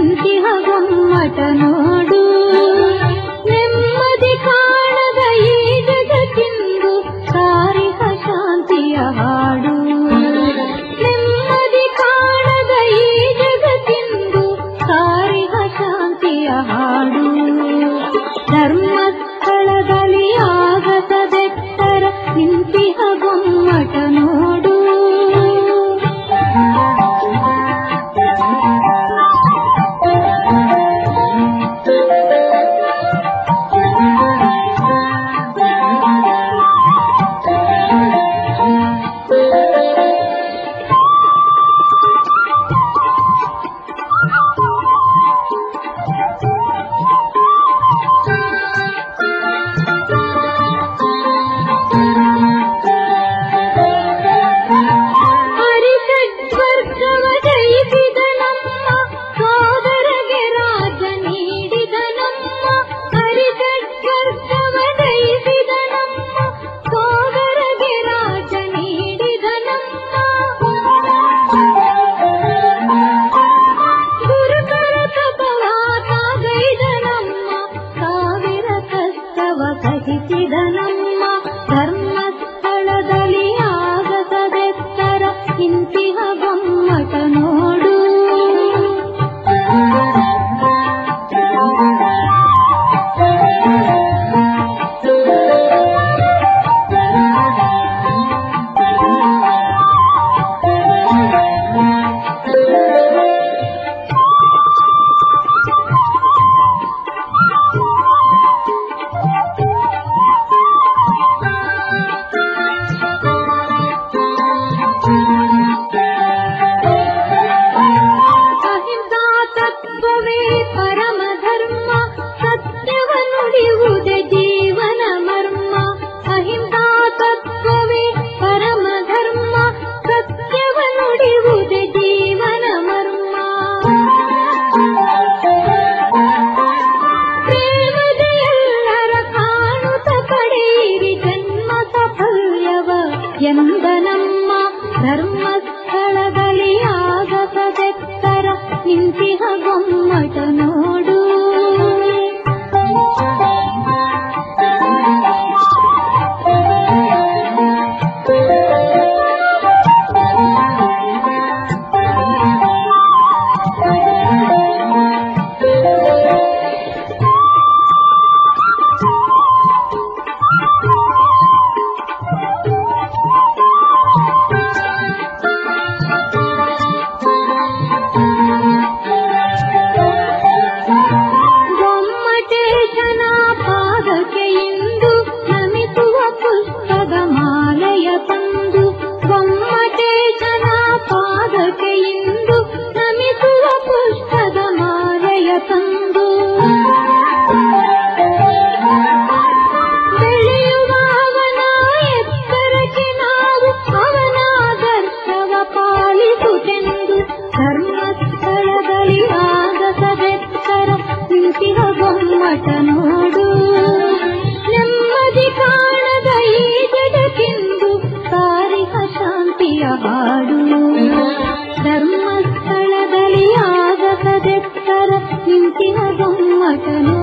ನಿಂತಿಹ ಗೊಮ್ಮಟ ನೋಡು. ನೆಮ್ಮದಿ ಕಾಣದ ಈ ಜಗತ್ತಿಂದು ಸಾರಿಹ ಶಾಂತಿಯ ಹಾಡು. ನೆಮ್ಮದಿ ಕಾಣದ ಈ ಜಗತ್ತಿಂದು ಸಾರಿಹ ಶಾಂತಿಯ ಹಾಡು. ಧರ್ಮಸ್ಥಳದಲ್ಲಿ ಆಗಸದೆತ್ತರ ನಿಂತಿಹ ಗೊಮ್ಮಟ ನೋಡು. ಧರ್ಮಸ್ಥಳದಲ್ಲಿ ಆಗಸದೆತ್ತರ ನಿಂತಿಹ ಗೊಮ್ಮಟ ನೋಡು. ಎಂದನಮ್ಮ ಧರ್ಮಸ್ಥಳದಲ್ಲಿ ಆಗಸದೆತ್ತರ ನಿಂತಿಹ ಗೊಮ್ಮಟ ನೋಡು. ಧರ್ಮಸ್ಥಳದಲ್ಲಿ ಆಗಸದೆತ್ತರ ನಿಂತಿಹ ಗೊಮ್ಮಟ ನೋಡು. ನೆಮ್ಮದಿ ಕಾಣದ ಈ ಜಗತ್ತಿಂದು ಸಾರಿಹ ಶಾಂತಿಯ ಹಾಡು. ಧರ್ಮಸ್ಥಳದಲ್ಲಿ ಆಗಸದೆತ್ತರ ನಿಂತಿಹ ಗೊಮ್ಮಟ ನೋಡು.